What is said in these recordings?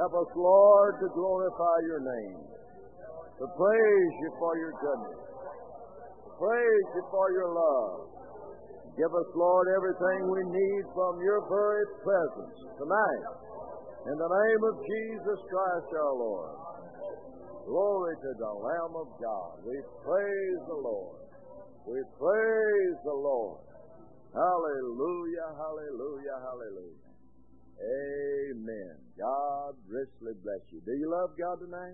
Help us, Lord, to glorify your name, to praise you for your goodness, to praise you for your love. Give us, Lord, everything we need from your very presence tonight. In the name of Jesus Christ our Lord. Glory to the Lamb of God. We praise the Lord. We praise the Lord. Hallelujah, hallelujah, hallelujah. Amen. God richly bless you. Do you love God tonight?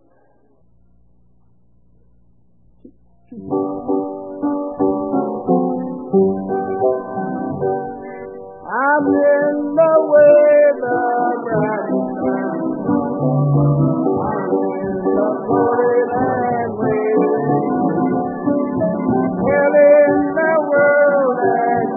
I'm in the weather bright. I'm in the Holy Land waiting. Well, in the world that's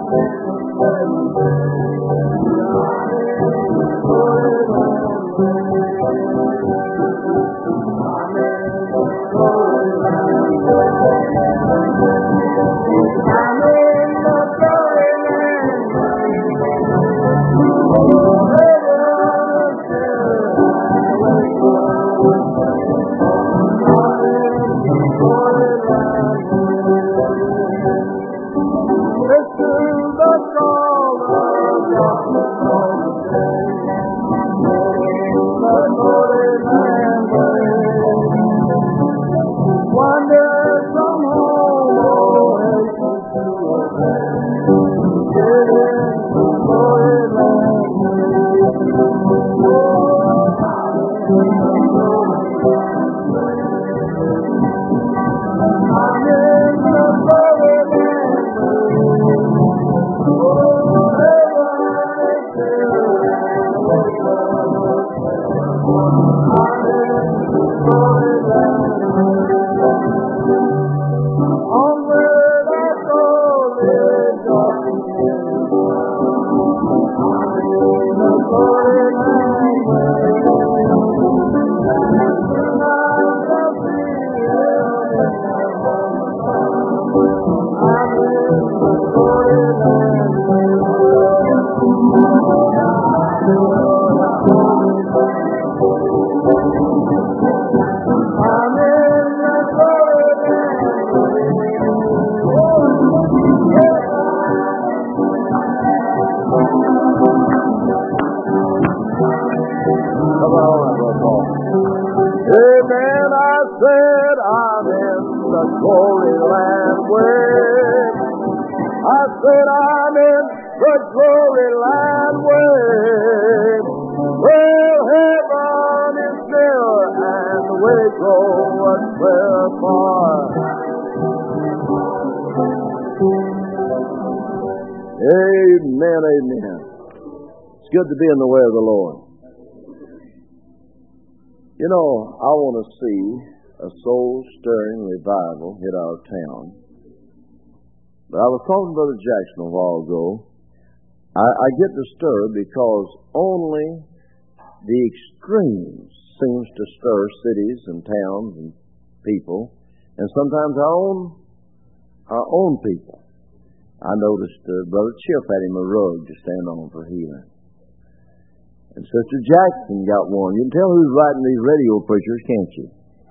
good to be in the way of the Lord. You know, I want to see a soul-stirring revival hit our town. But I was talking to Brother Jackson a while ago. I get disturbed because only the extremes seems to stir cities and towns and people, and sometimes our own people. I noticed Brother Chip had him a rug to stand on for healing. And Sister Jackson got one. You can tell who's writing these radio preachers, can't you?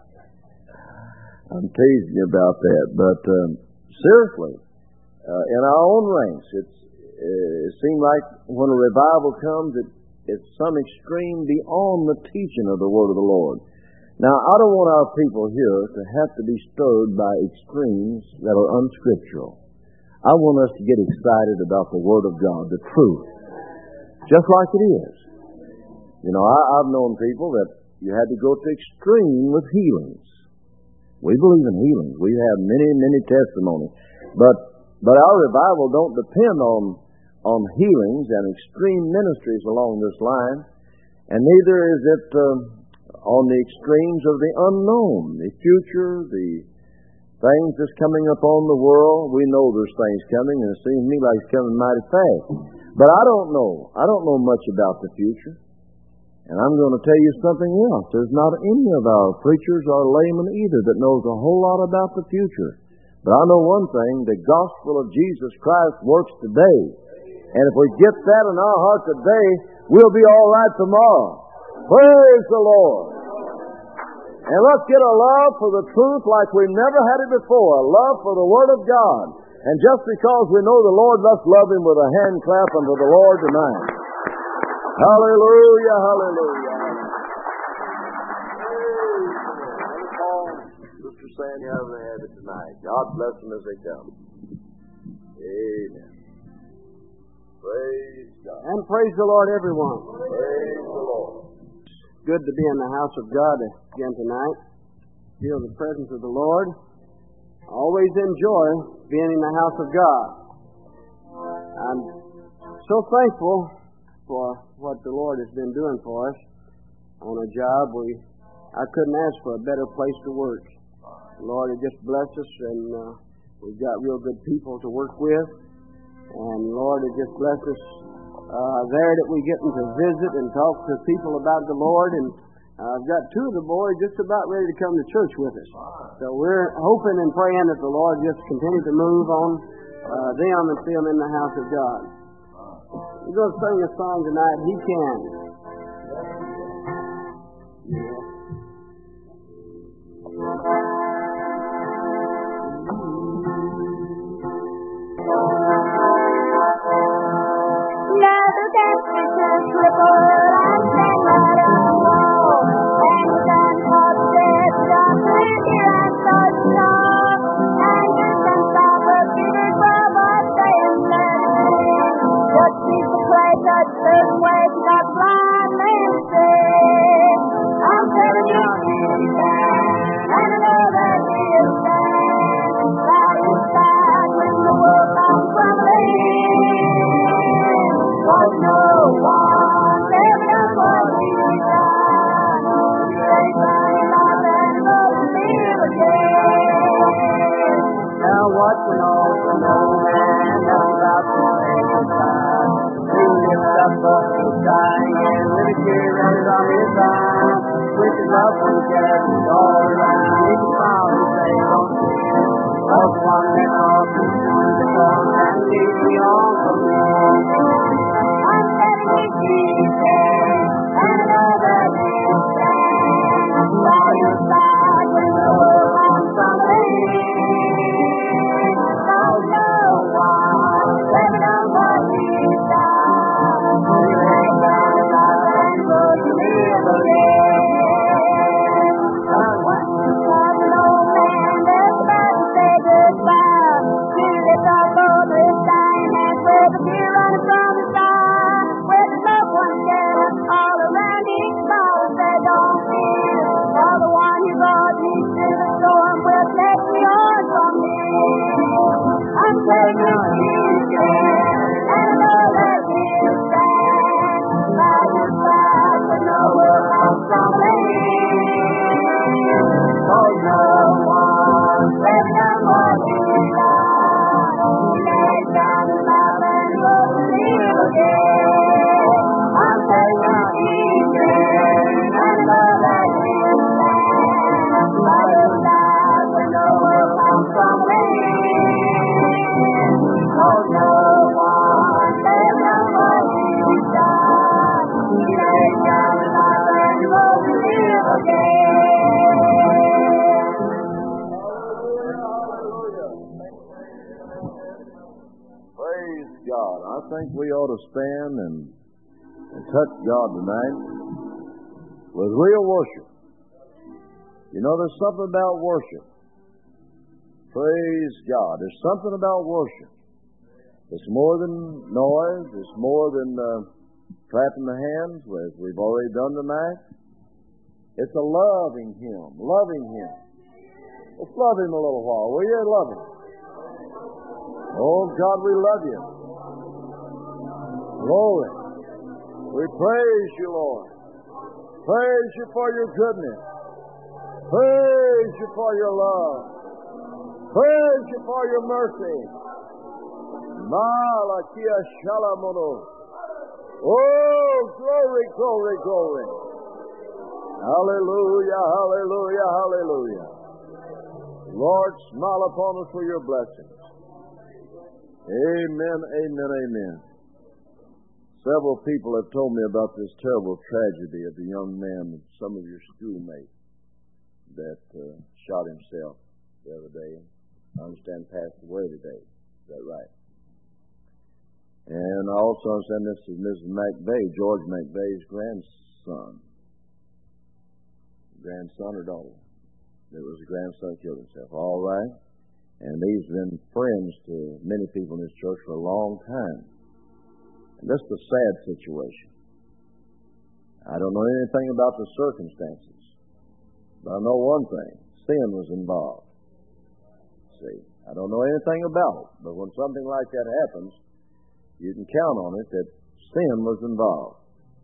I'm teasing you about that. But seriously, in our own ranks, it seems like when a revival comes, it's some extreme beyond the teaching of the Word of the Lord. Now, I don't want our people here to have to be stirred by extremes that are unscriptural. I want us to get excited about the Word of God, the truth, just like it is. You know, I've known people that you had to go to extreme with healings. We believe in healings. We have many, many testimonies. But our revival don't depend on healings and extreme ministries along this line. And neither is it on the extremes of the unknown, the future, the things that's coming upon the world. We know there's things coming, and it seems to me like it's coming mighty fast. But I don't know. I don't know much about the future. And I'm going to tell you something else. There's not any of our preachers or laymen either that knows a whole lot about the future. But I know one thing, the gospel of Jesus Christ works today. And if we get that in our heart today, we'll be all right tomorrow. Praise the Lord. And let's get a love for the truth like we've never had it before, a love for the Word of God. And just because we know the Lord, let's love Him with a hand clap unto the Lord tonight. Hallelujah, hallelujah. Sister Sandy, how they have it tonight. God bless them as they come. Amen. Praise God. And praise the Lord, everyone. Praise the Lord. Good to be in the house of God again tonight. Feel the presence of the Lord. Always enjoy being in the house of God. I'm so thankful for what the Lord has been doing for us on a job. I couldn't ask for a better place to work. The Lord has just blessed us, and we've got real good people to work with. And the Lord has just blessed us there that we get to visit and talk to people about the Lord. And I've got two of the boys just about ready to come to church with us. So we're hoping and praying that the Lord just continue to move on them and see them in the house of God. We're going to sing a song tonight, He Can. Stand and touch God tonight with real worship. You know, there's something about worship. Praise God. There's something about worship. It's more than noise. It's more than clapping the hands, as we've already done tonight. It's a loving Him. Loving Him. Let's love Him a little while. Will you love Him? Oh, God, we love You. Glory. We praise You, Lord. Praise You for Your goodness. Praise You for Your love. Praise You for Your mercy. Malakia Shalamono. Oh, glory, glory, glory. Hallelujah, hallelujah, hallelujah. Lord, smile upon us for Your blessings. Amen, amen, amen. Several people have told me about this terrible tragedy of the young man, some of your schoolmates, that shot himself the other day. I understand passed away today. Is that right? And I also understand this is Mrs. McVeigh, George McVeigh's grandson. Grandson or daughter? It was a grandson who killed himself. All right. And he's been friends to many people in this church for a long time. And this is a sad situation. I don't know anything about the circumstances, but I know one thing. Sin was involved. See, I don't know anything about it, but when something like that happens, you can count on it that sin was involved.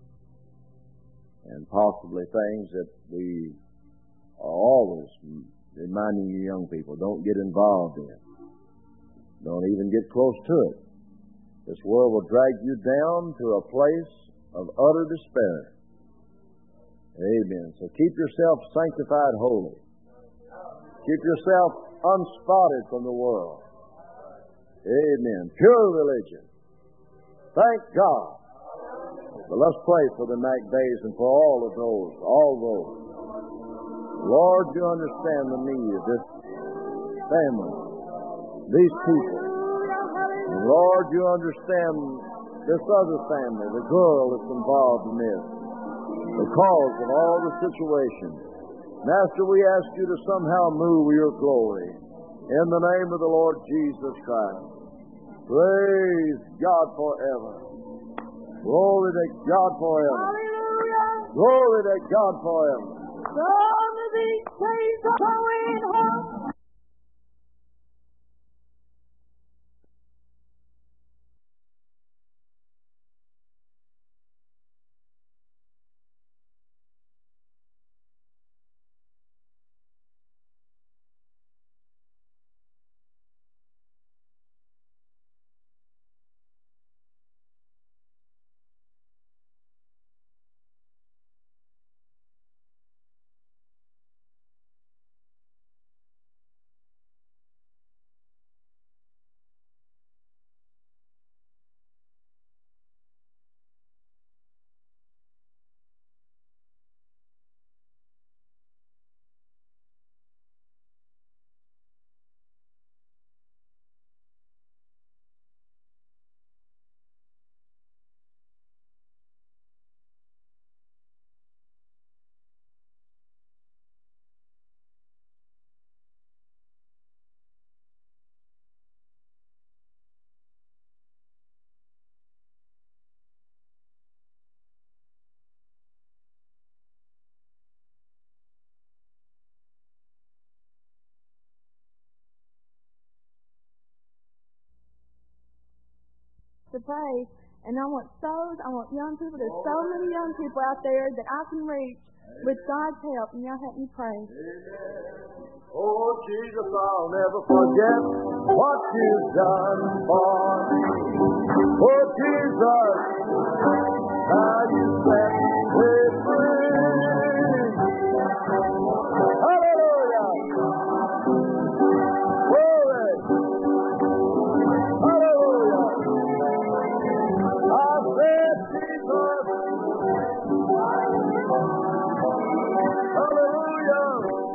And possibly things that we are always reminding you young people, don't get involved in. Don't even get close to it. This world will drag you down to a place of utter despair. Amen. So keep yourself sanctified holy. Keep yourself unspotted from the world. Amen. Pure religion. Thank God. But let's pray for the McVeighs and for all those. Lord, you understand the need of this family, these people. And Lord, you understand this other family, the girl that's involved in this, the cause of all the situation. Master, we ask you to somehow move your glory in the name of the Lord Jesus Christ. Praise God forever. Glory to God forever. Hallelujah. Glory to God forever. Some of these days are going home. To pray, and I want young people. There's so many young people out there that I can reach with God's help, and y'all help me pray. Oh, Jesus, I'll never forget what you've done for me. Oh, Jesus, how you set me free. Hallelujah. Glory. Hallelujah. I said, Jesus. Hallelujah.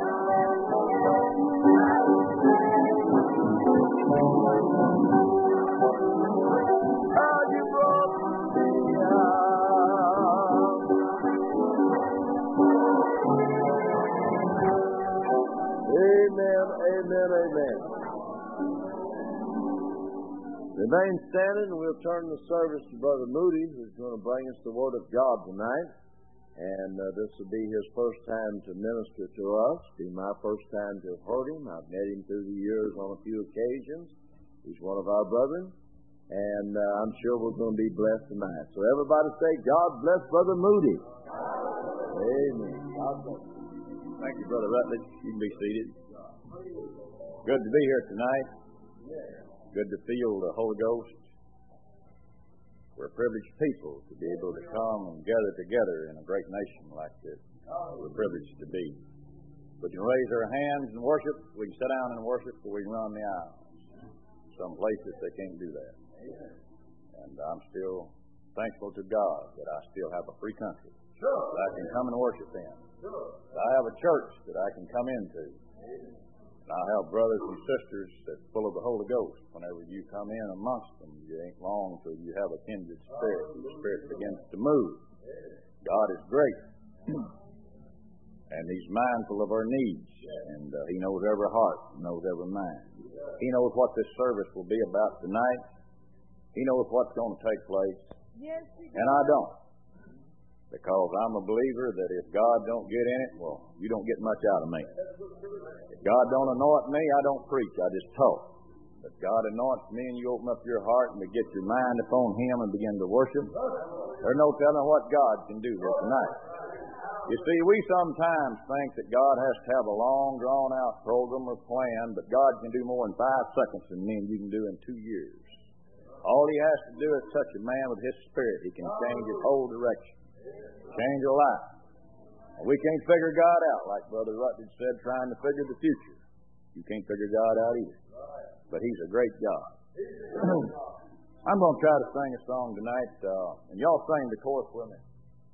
How you brought me out. Amen, amen, amen. Remain standing, and we'll turn the service to Brother Moody, who's going to bring us the Word of God tonight. And this will be his first time to minister to us. It'll be my first time to have heard him. I've met him through the years on a few occasions. He's one of our brethren. And I'm sure we're going to be blessed tonight. So everybody say, God bless Brother Moody. Amen. God bless. Thank you, Brother Rutledge. You can be seated. Good to be here tonight. Good to feel the Holy Ghost. We're a privileged people to be able to come and gather together in a great nation like this. We're privileged to be. We can raise our hands and worship. We can sit down and worship, or we can run the aisles. Some places they can't do that. And I'm still thankful to God that I still have a free country. Sure. That I can come and worship in. Sure. That I have a church that I can come into. And I have brothers and sisters that's full of the Holy Ghost. Whenever you come in amongst them, you ain't long till you have a kindred spirit. The spirit begins to move. God is great. And He's mindful of our needs. And He knows every heart, knows every mind. He knows what this service will be about tonight. He knows what's going to take place. Yes, He does. And I don't. Because I'm a believer that if God don't get in it, well, you don't get much out of me. If God don't anoint me, I don't preach. I just talk. But God anoints me and you open up your heart and to get your mind upon Him and begin to worship, there's no telling what God can do here tonight. You see, we sometimes think that God has to have a long, drawn-out program or plan, but God can do more in 5 seconds than me and you can do in 2 years. All He has to do is touch a man with His Spirit. He can change his whole direction. Change your life. We can't figure God out, like Brother Rutledge said, trying to figure the future. You can't figure God out either. But He's a great God. I'm going to try to sing a song tonight, and y'all sing the chorus with me.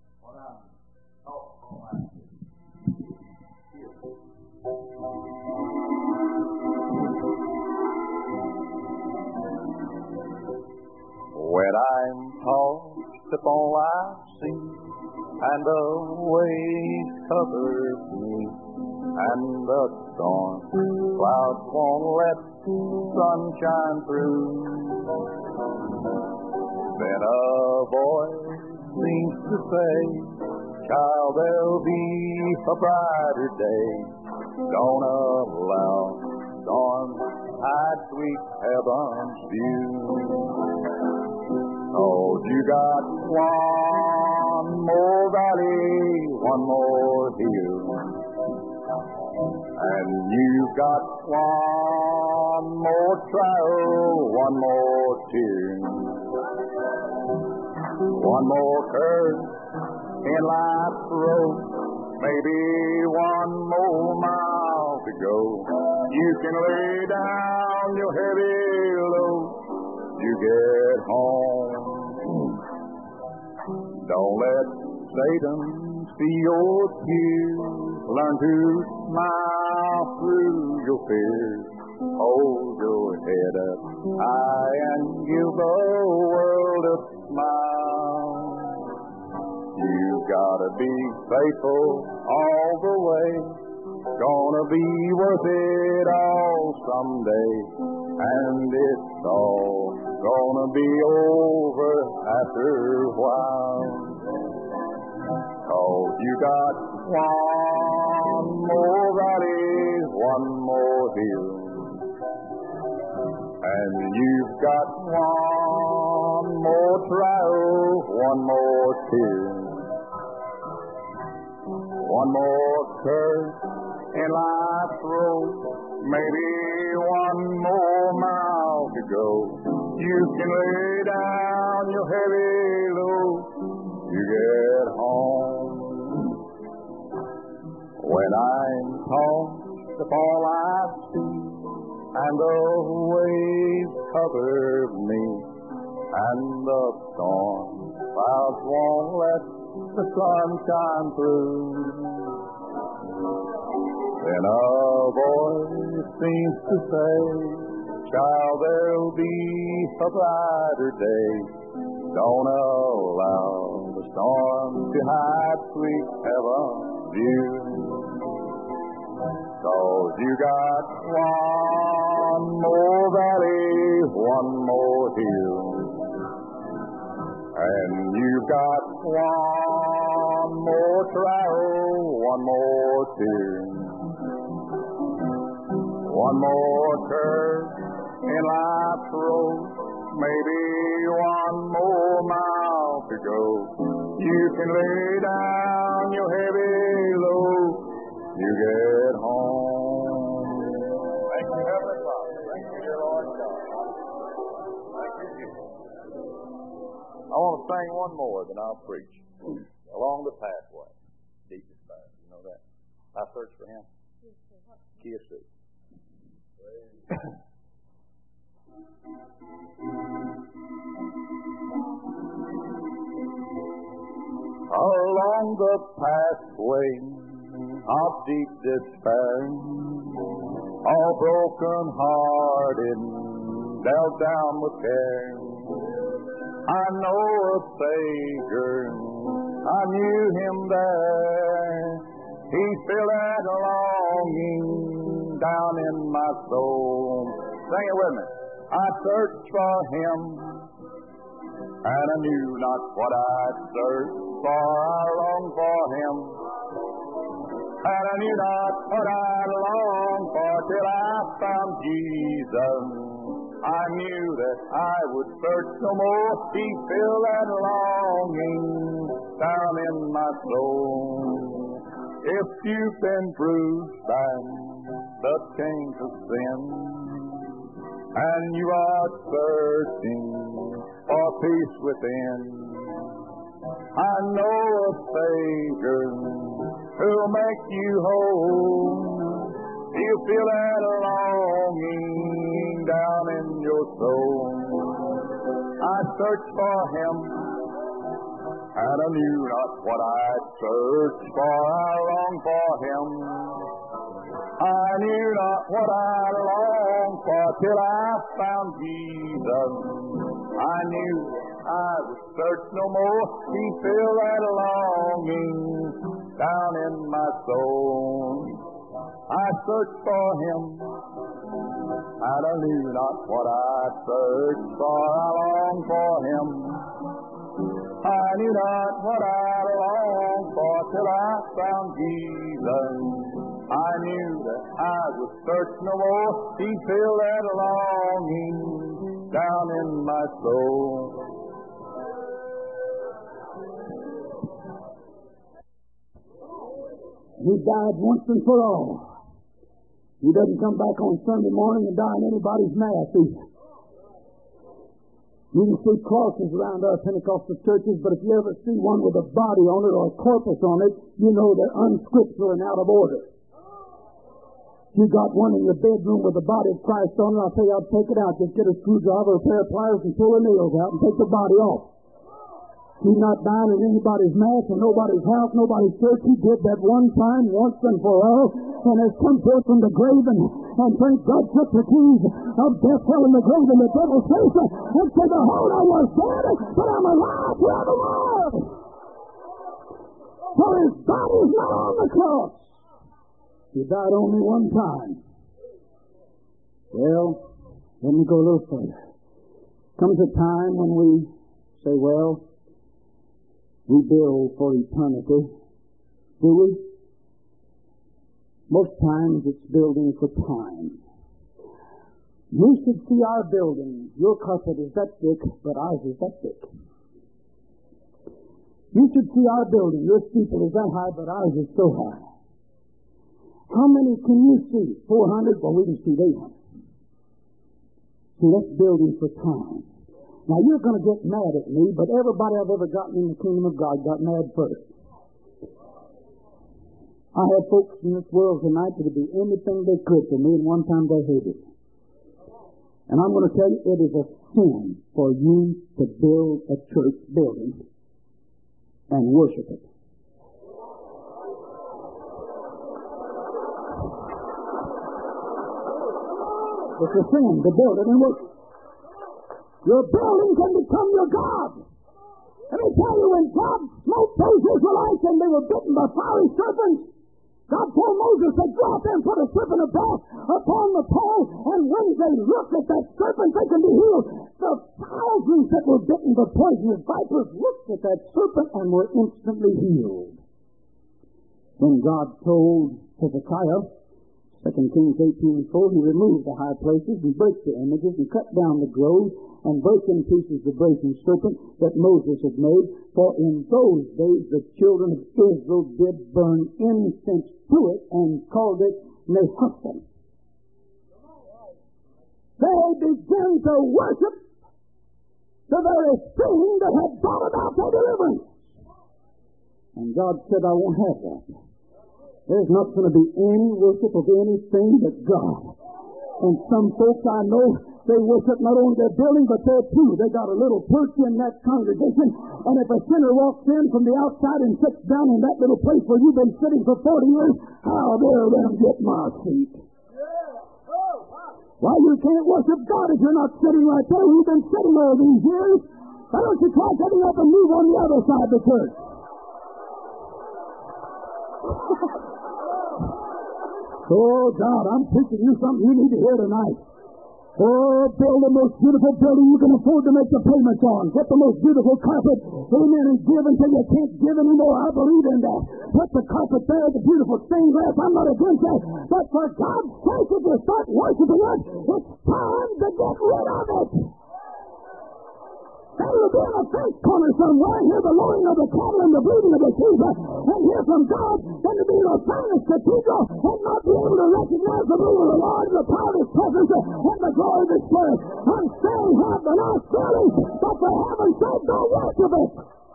When I'm tossed upon life's sea, and the waves cover me, and the storm clouds won't let sunshine through, then a voice seems to say, child, there'll be a brighter day. Don't allow storms hide sweet heaven's view. Oh, you got one more valley, one more hill, and you've got one more trial, one more tear, one more curve in life's road, maybe one more mile to go. You can lay down your heavy load, you get home. Don't let Satan see your tears. Learn to smile through your fears. Hold your head up high and give the world a smile. You've got to be faithful all the way. Gonna be worth it all someday. And it's all gonna be over after a while. 'Cause you got one more valley, one more hill, and you've got one more trial, one more tear, one more curve in life's road, maybe one more mile to go. You can lay down your heavy load, you get home. When I'm tossed upon life's sea, and the waves cover me, and the storm clouds won't let the sun shine through, then a voice seems to say, child, there'll be a brighter day. Don't allow the storm to hide sweet heaven's view. 'Cause you got one more valley, one more hill, and you've got one more trial, one more tear, one more curve in life's road, maybe one more mile to go. You can lay down your heavy load, you get home. Thank you, Heavenly Father. Thank you, dear Lord God. Thank you, Jesus. I want to sing one more, then I'll preach. Along the pathway, deepest path. You know that? I searched for Him. Kia Sue. Along the pathway of deep despair, all broken-hearted, dealt down with care, I know a Savior, I knew Him there. He filled that longing down in my soul. Sing it with me. I searched for Him, and I knew not what I'd search for. I longed for Him, and I knew not what I'd long for till I found Jesus. I knew that I would search no more. He filled that longing down in my soul. If you've been bruised by the chains of sin, and you are searching for peace within, I know a Savior who'll make you whole. He'll feel that longing down in your soul. I searched for Him, and I knew not what I'd search for. I longed for Him, I knew not what I'd long for till I found Jesus. I knew I would search no more. He filled that longing down in my soul. I searched for Him, and I knew not what I'd search for. I longed for Him, I knew not what I'd long for till I found Jesus. I knew that I would search no more. He filled that longing down in my soul. He died once and for all. He doesn't come back on Sunday morning and die in anybody's mass either. You can see crosses around our Pentecostal churches, but if you ever see one with a body on it or a corpus on it, you know they're unscriptural and out of order. You got one in your bedroom with the body of Christ on it, I'll tell you, I'll take it out. Just get a screwdriver, a pair of pliers, and pull the nails out and take the body off. He's not dying in anybody's mass or nobody's house, nobody's church. He did that one time, once and for all, and has come forth from the grave, and thank God took the keys of death, hell, and the grave, and the devil's face, and said, behold, I was dead, but I'm alive forevermore. For his body's not on the cross. He died only one time. Well, let me go a little further. Comes a time when we say, well, we build for eternity. Do we? Most times it's building for time. You should see our building. Your carpet is that thick, but ours is that thick. You should see our building. Your steeple is that high, but ours is so high. How many can you see? 400? Well, we can see 800. See, that's building for time. Now, you're going to get mad at me, but everybody I've ever gotten in the kingdom of God got mad first. I had folks in this world tonight that would do anything they could for me, and one time they hated me. And I'm going to tell you, it is a sin for you to build a church building and worship it. It's a sin to build it and worship it. Your building can become your God. Let me tell you, when God smote those Israelites and they were bitten by fiery serpents, God told Moses to go out there and put a serpent of brass upon the pole, and when they look at that serpent, they can be healed. The thousands that were bitten by poisonous vipers looked at that serpent and were instantly healed. When God told Hezekiah, 2 Kings 18:4, he removed the high places and broke the images and cut down the groves and broke in pieces the brazen serpent that Moses had made. For in those days the children of Israel did burn incense to it and called it Nehushtan. They began to worship the very thing that had brought about their deliverance. And God said, I won't have that. There's not going to be any worship of anything but God. And some folks I know They worship not only their building, but their pew. They got a little perch in that congregation, and if a sinner walks in from the outside and sits down in that little place where you've been sitting for 40 years, how dare them get my seat? Why, you can't worship God if you're not sitting right there. You've been sitting all these years. Why don't you try getting up and move on the other side of the church? Oh, God, I'm preaching you something you need to hear tonight. Oh, build the most beautiful building you can afford to make the payments on. Get the most beautiful carpet. Amen. And give until you can't give anymore. I believe in that. Put the carpet there, the beautiful stained glass. I'm not against that. But for God's sake, if you start worshiping us, it's time to get rid of it. Better to be in a fence corner somewhere and hear the lowing of the cattle and the bleating of the sheep and hear from God than to be in a finest cathedral and not be able to recognize the move of the Lord and the power of His presence and the glory of His Spirit. I'm saying have the nice feeling, but for heaven's sake, don't worship it.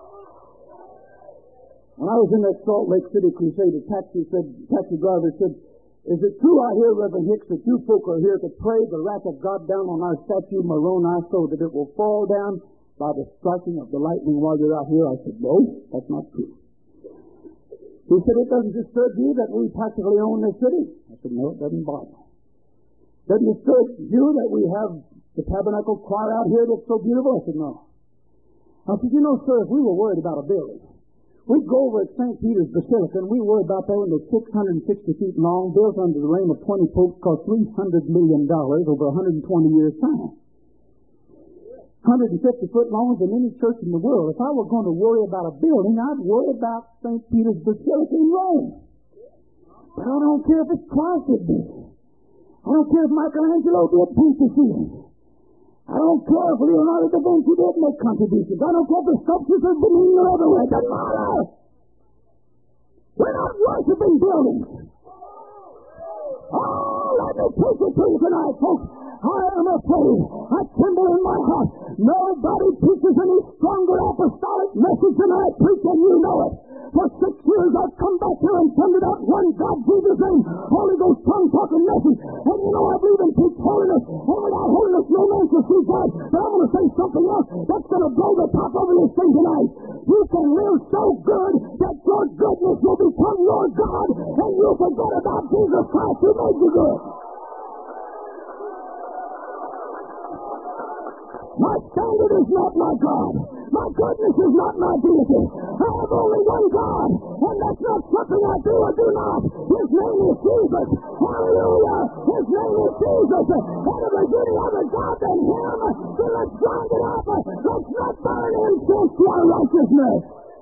When I was in that Salt Lake City crusade, a taxi driver said, "Is it true I hear, Reverend Hicks, that you folk are here to pray the wrath of God down on our statue Moroni so that it will fall down by the striking of the lightning while you're out here?" I said, "No, that's not true." He said, "It doesn't disturb you that we practically own this city?" I said, "No, it doesn't bother me." "Doesn't it disturb you that we have the tabernacle choir out here that's so beautiful?" I said, "No." I said, "You know, sir, if we were worried about a building, we'd go over at St. Peter's Basilica, and we worry about that one that's 660 feet long, built under the reign of 20 popes, cost $300 million over 120 years' time. 150 foot long than any church in the world. If I were going to worry about a building, I'd worry about St. Peter's Basilica in Rome. But I don't care if it's twice as big. I don't care if Michelangelo did paint the ceiling. I don't care if Leonardo da Vinci did make contributions. I don't care if the sculptures are beneath or everywhere. It doesn't matter. We're not worshiping buildings. Oh, let me preach it to you tonight, folks. I am afraid. I tremble in my heart. Nobody preaches any stronger apostolic message than I preach, and you know it. For 6 years I've come back here and thundered out one God, Jesus, and Holy Ghost tongue-talking message. And you know I believe in preach holiness. And without holiness, no man shall see God. But I'm going to say something else that's going to blow the top over this thing tonight. You can live so good that your goodness will become your God, and you'll forget about Jesus Christ who made you good. My standard is not my God. My goodness is not my deity. I have only one God, and that's not something I do or do not. His name is Jesus. Hallelujah. His name is Jesus. And if there's any other God than Him, then let's grind it up. Let's not burn incense to our righteousness.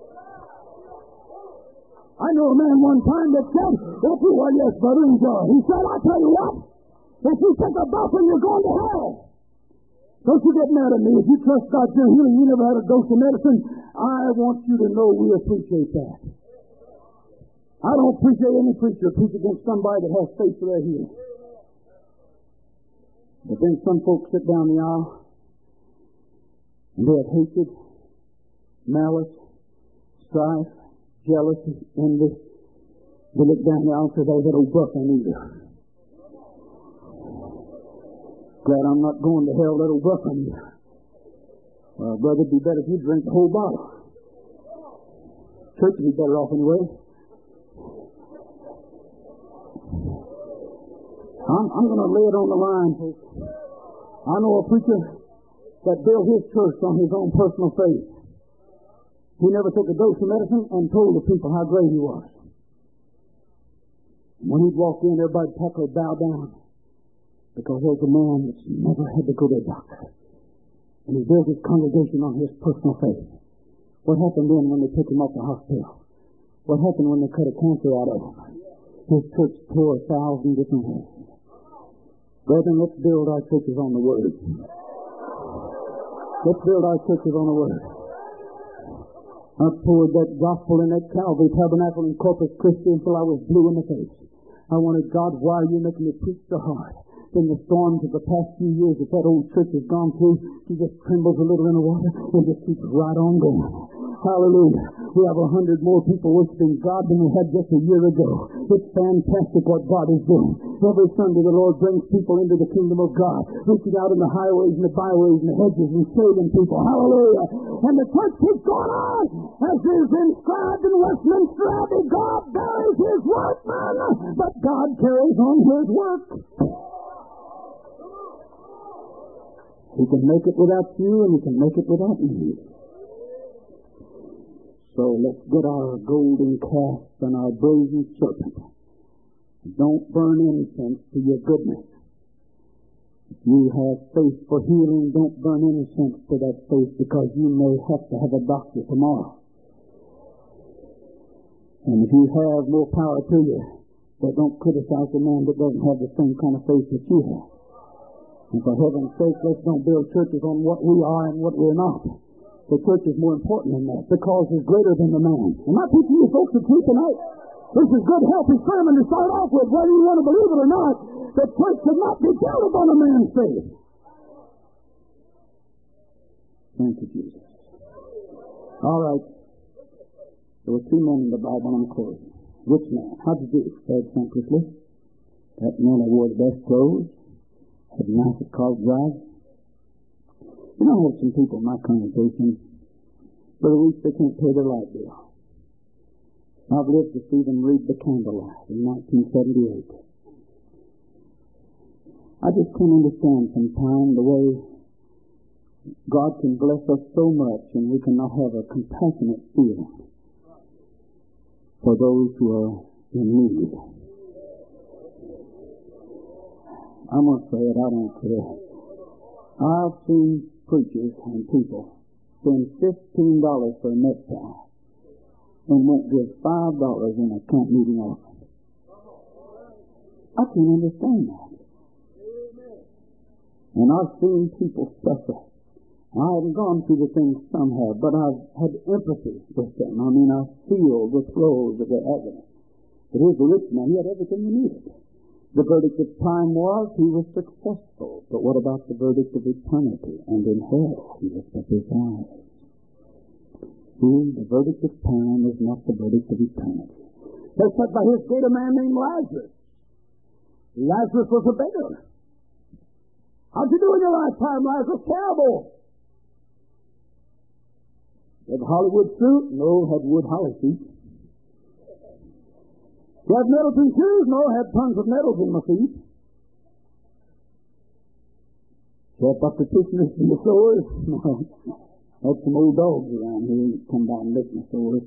I know a man one time that said, "Well, yes, brother, enjoy." He said, "I tell you what, if you take a buffing, you're going to hell." Don't you get mad at me. If you trust God's your healing, you never had a dose of medicine. I want you to know we appreciate that. I don't appreciate any preacher preach against somebody that has faith for their healing. But then some folks sit down the aisle and they have hatred, malice, strife, jealousy, envy. They look down the aisle and say, "Oh, that old buck I need her. Glad I'm not going to hell, that'll buck on you." Well, brother, it'd be better if you drink the whole bottle. Church would be better off anyway. I'm going to lay it on the line, folks. I know a preacher that built his church on his own personal faith. He never took a dose of medicine and told the people how great he was. When he'd walk in, everybody'd practically bow down. Because there's a man that's never had to go to a doctor. And he built his congregation on his personal faith. What happened then when they took him off the hospital? What happened when they cut a cancer out of him? His church tore 1,000 different ways. Brethren, let's build our churches on the Word. Let's build our churches on the Word. I poured that gospel in that Calvary Tabernacle in Corpus Christi until I was blue in the face. I wanted, God, why are you making me preach so hard? In the storms of the past few years that old church has gone through, she just trembles a little in the water and just keeps right on going. Hallelujah. We have 100 more people worshiping God than we had just a year ago. It's fantastic what God is doing. Every Sunday the Lord brings people into the kingdom of God, reaching out in the highways and the byways and the hedges and saving people. Hallelujah. And the church keeps going on. As is inscribed in Westminster Abbey, God buries his workmen, but God carries on his work. He can make it without you, and he can make it without me. So let's get our golden calf and our brazen serpent. Don't burn incense to your goodness. If you have faith for healing, don't burn incense to that faith, because you may have to have a doctor tomorrow. And if you have more power to you, but don't criticize the man that doesn't have the same kind of faith that you have. And for heaven's sake, let's don't build churches on what we are and what we're not. The church is more important than that. The cause is greater than the man. Am I teaching you folks the truth tonight? This is good, healthy sermon to start off with, whether you want to believe it or not. The church should not be built upon a man's faith. Thank you, Jesus. All right. There were two men in the Bible on closing. Which man? How'd you do? Said simply. That man that wore the best clothes, had the nicest car drive. You know, I have some people in my congregation, for a week they can't pay their light bill. I've lived to see them read the candlelight in 1978. I just can't understand sometimes the way God can bless us so much and we cannot have a compassionate feeling for those who are in need. I'm going to say it, I don't care. I've seen preachers and people spend $15 for a necktie and won't give $5 in a camp meeting offering. I can't understand that. And I've seen people suffer. I haven't gone through the things some have, but I've had empathy with them. I mean, I feel the throes of their agony. But here's the rich man. He had everything he needed. The verdict of time was he was successful. But what about the verdict of eternity? And in hell, he lifted up his eyes. See, the verdict of time is not the verdict of eternity. They said by his gate a man named Lazarus. Lazarus was a beggar. How'd you do in your lifetime, Lazarus? Terrible. Had a Hollywood suit? No, had wood holly feet. You have nettles in shoes? No, I had tons of nettles in my feet. Kept up the tissues in the sores? No. Had some old dogs around here that come down and lick my sores.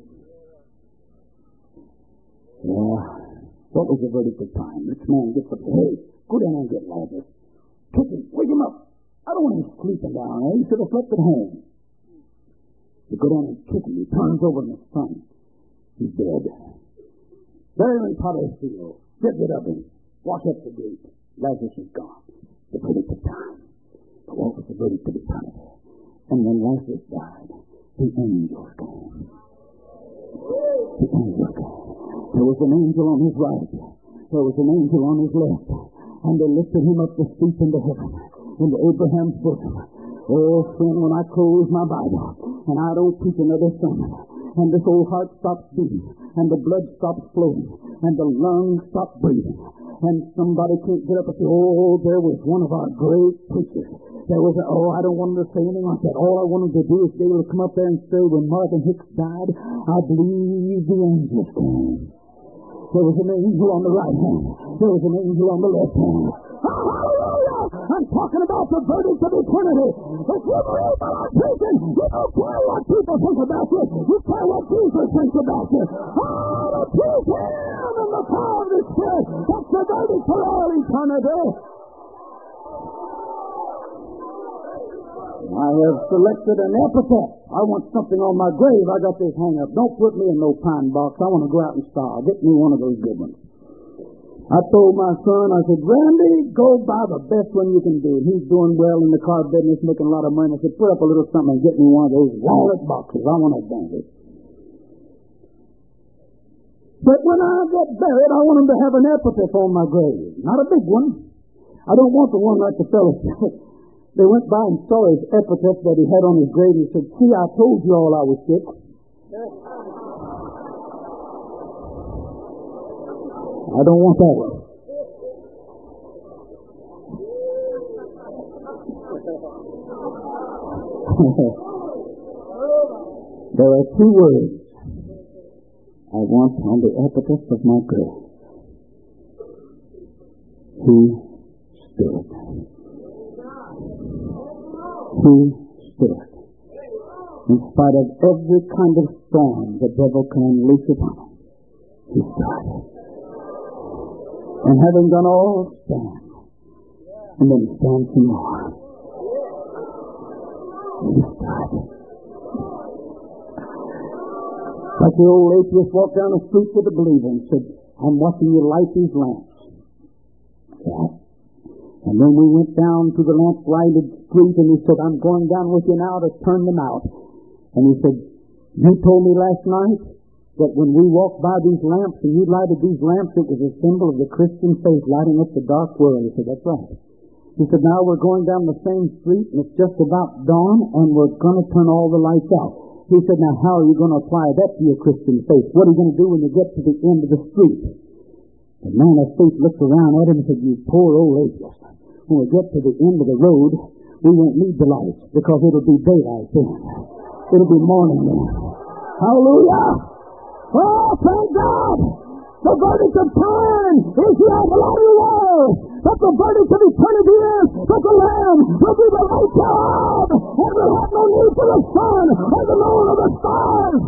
Yeah. What was the verdict of time? This man gets up, hey, go down and get Lazarus. Kick him, wake him up. I don't want him sleeping down there. He should have slept at home. You go down and kick him. He turns over in the sun. He's dead. There in Potter's field. Get rid of him. Wash up the gate. Lazarus is gone. The verdict of time. But what was the verdict of eternity? And when Lazarus died, the angels came. The angels came. There was an angel on his right. There was an angel on his left. And they lifted him up the steep into heaven, into Abraham's bosom. Oh, friend, when I close my Bible, and I don't preach another sermon, and this old heart stops beating, and the blood stops flowing, and the lungs stop breathing, and somebody can't get up and say, oh, there was one of our great preachers. There was I don't want to say anything like that. All I wanted to do is be able to come up there and say, when Marvin Hicks died, I believe the angels came. There was an angel on the right hand. There was an angel on the left hand. Hallelujah! I'm talking about the verdict of eternity. If you believe what I'm preaching, you don't care what people think about you. You care what Jesus thinks about you. Oh, the truth Him and the power of the Spirit. That's the verdict for all eternity. I have selected an epitaph. I want something on my grave. I got this hang up. Don't put me in no pine box. I want to go out and starve. Get me one of those good ones. I told my son, I said, Randy, go buy the best one you can do. He's doing well in the car business, making a lot of money. I said, put up a little something and get me one of those wallet boxes. I want to advantage. But when I get buried, I want him to have an epitaph on my grave. Not a big one. I don't want the one like the fellow said. They went by and saw his epitaph that he had on his grave and said, see, I told you all I was sick. I don't want that one. There are two words I want on the epitaph of my grave. He stood. He stood. In spite of every kind of storm the devil can unleash upon him, he stood. And having done all, stand. And then stand some more. He stood. Like the old atheist walked down the street with a believer and said, I'm watching you light these lamps. Yeah. And then we went down to the lamp-lighted street and he said, I'm going down with you now to turn them out. And he said, you told me last night that when we walked by these lamps and you lighted these lamps, it was a symbol of the Christian faith lighting up the dark world. He said, that's right. He said, now we're going down the same street and it's just about dawn and we're going to turn all the lights out. He said, now how are you going to apply that to your Christian faith? What are you going to do when you get to the end of the street? The man of faith looked around at him and said, you poor old atheist. When we get to the end of the road, we won't need the lights because it'll be daylight then. It'll be morning then. Hallelujah! Oh, thank God! The verdict of time is yet a long way. But the verdict of eternity is that the Lamb will be the light thereof, and will have no need for the sun or the moon or the stars.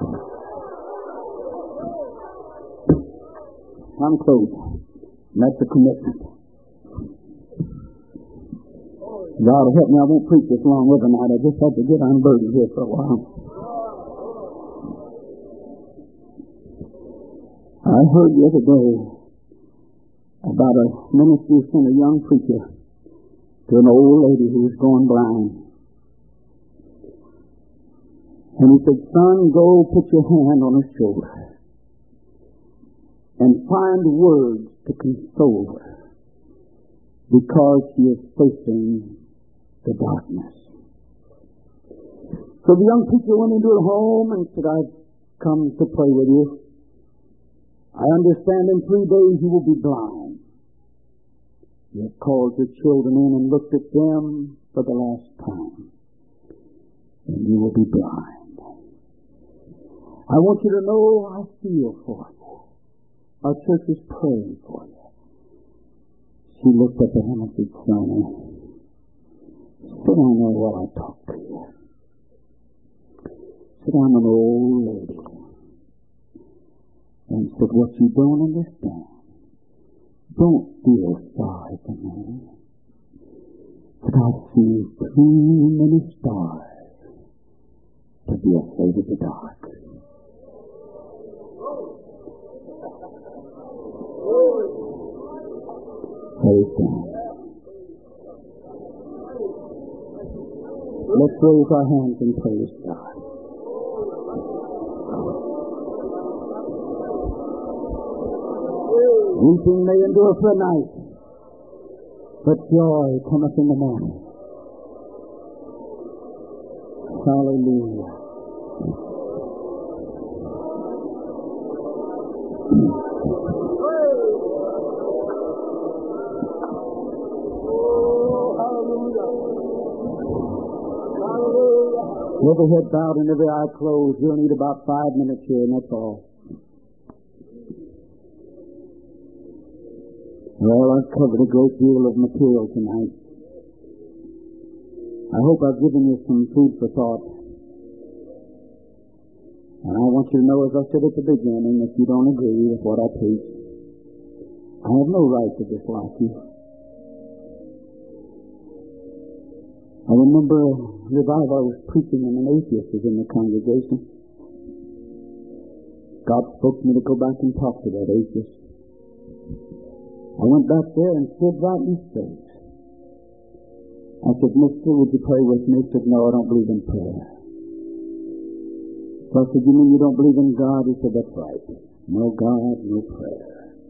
I'm closed. And that's a commitment. God will help me. I won't preach this long overnight. I just have to get unburdened here for a while. I heard the other day about a ministry sent a young preacher to an old lady who was going blind. And he said, son, go put your hand on her shoulder and find words to console her because she is facing the darkness. So the young preacher went into her home and said, I've come to pray with you. I understand in 3 days you will be blind. You have called your children in and looked at them for the last time. And you will be blind. I want you to know I feel for you. Our church is praying for you. She looked up at him and said, Sonny, sit down there while I talk to you. Sit down, an old lady. And said, what you don't understand, don't feel sorry for me. But I see too many stars to be afraid of the dark. Praise God. Let's raise our hands and praise God. Weeping may endure for a night, but joy cometh in the morning. Hallelujah. Every head bowed and every eye closed. You'll need about 5 minutes here, and that's all. Well, I've covered a great deal of material tonight. I hope I've given you some food for thought. And I want you to know, as I said at the beginning, if you don't agree with what I preach, I have no right to dislike you. I remember a revival I was preaching and an atheist was in the congregation. God spoke to me to go back and talk to that atheist. I went back there and stood right in his face. I said, Mister, would you pray with me? He said, no, I don't believe in prayer. So I said, you mean you don't believe in God? He said, that's right. No God, no prayer.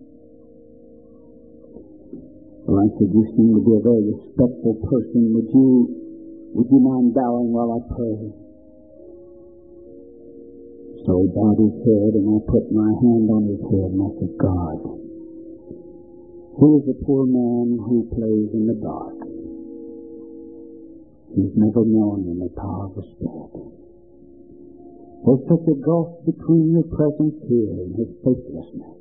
Well, I said, you seem to be a very respectful person. Would you mind bowing while I pray? So he bowed his head, and I put my hand on his head, and I said, God, who is a poor man who plays in the dark? He's never known in the power of the Spirit. There's such a gulf between your presence here and his faithlessness.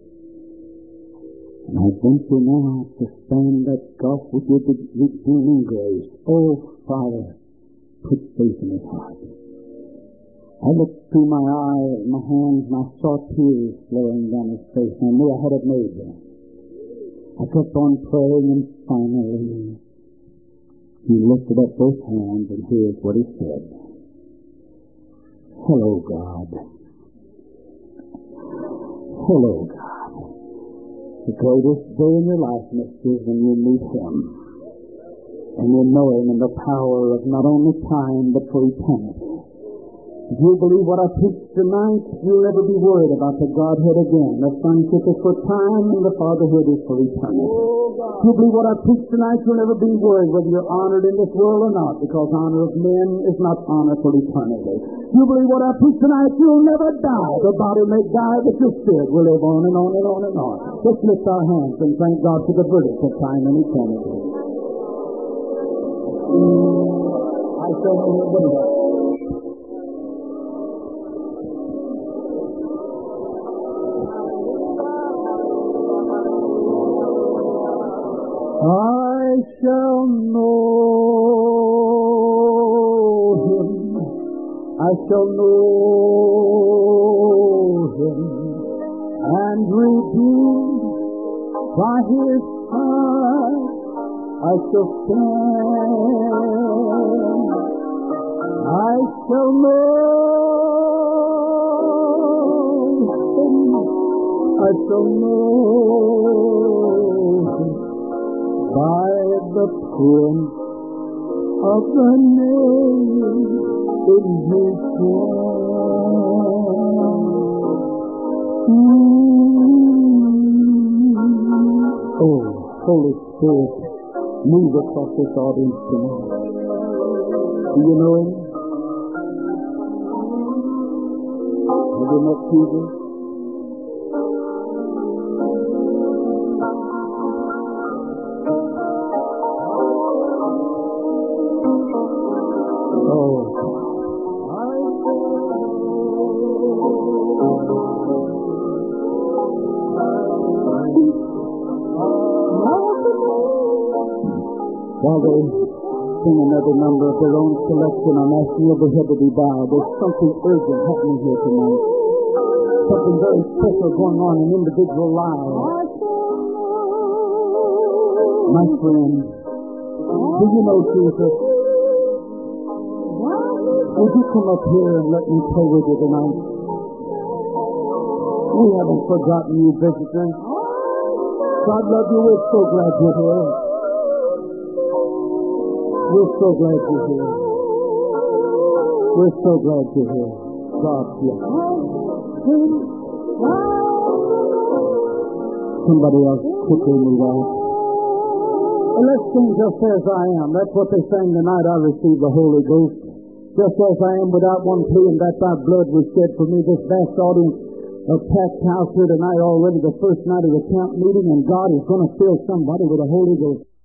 And I venture now to span that gulf with your redeeming grace. Oh, Father, put faith in his heart. I looked through my hands, and I saw tears flowing down his face. I knew I had it made there. I kept on praying, and finally he lifted up both hands, and here's what he said. Hello, God. Hello, God. The greatest day in your life, mister, is when you meet him. And you know him in the power of not only time, but for eternity. If you believe what I preached tonight, you'll never be worried about the Godhead again. The Sonship is for time, and the Fatherhood is for eternity. If you believe what I preached tonight, you'll never be worried whether you're honored in this world or not, because honor of men is not honor for eternity. If you believe what I preached tonight, you'll never die. The body may die, but your spirit will live on and on and on and on. Let's lift our hands and thank God for the verdict of time and eternity. I shall know the I shall know him. I shall know him, and redeemed by his heart I shall stand. I shall know him. I shall know him. By the print of the name in his hand. Oh, Holy Spirit, move across this audience tonight. Do you know him? Have you met Jesus? While they sing another number of their own selection, I'm asking every head to be bowed. There's something urgent happening here tonight. Something very special going on in individual lives. My friend, do you know Jesus? Would you come up here and let me pray with you tonight? We haven't forgotten you, visitors. God love you. We're so glad you're here. We're so glad you're here. We're so glad you're here. God bless you. Somebody else quickly move on. And let's sing just as I am. That's what they sang tonight. I received the Holy Ghost. Just as I am without one plea, and that thy blood was shed for me. This vast audience of packed house here tonight already, the first night of the camp meeting, and God is going to fill somebody with the Holy Ghost.